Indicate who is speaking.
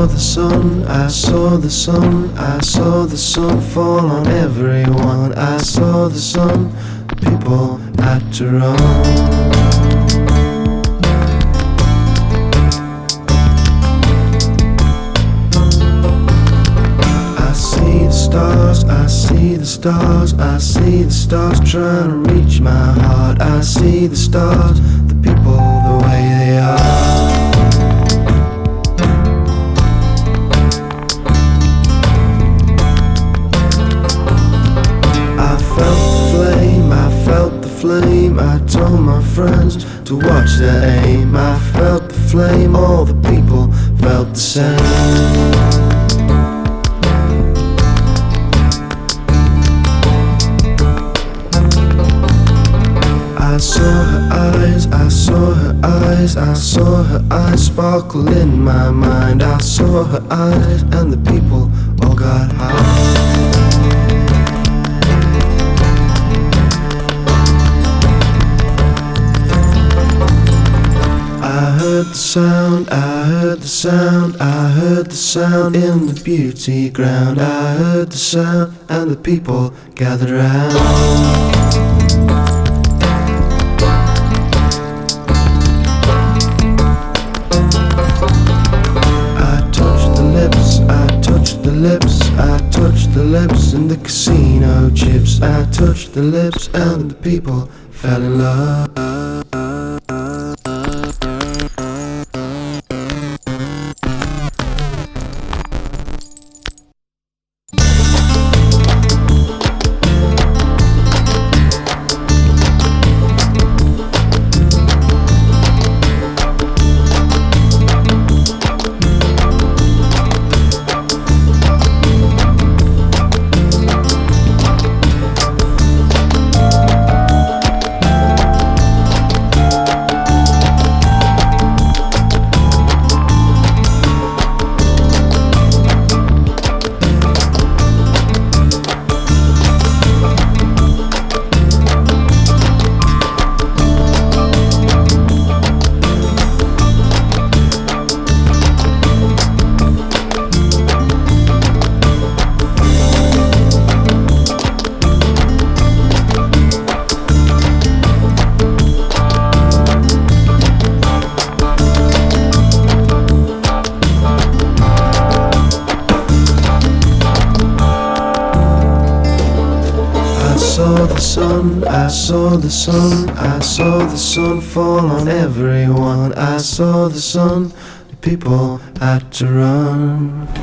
Speaker 1: saw the sun, I saw the sun, I saw the sun fall on everyone. I saw the sun, people had to run. I see the stars, I see the stars trying to reach my heart. I see the stars, the people the way they are. I felt the flame, I told my friends to watch their aim. I felt the flame, all the people felt the same. I saw her eyes, I saw her eyes, I saw her eyes sparkle in my mind. I saw her eyes and the people all got high. I heard the sound, I heard the sound, I heard the sound in the beauty ground. I heard the sound and the people gathered round. I touched the lips in the casino chips. I touched the lips and the people fell in love. I saw the sun, I saw the sun fall on everyone. I saw the sun, the people had to run.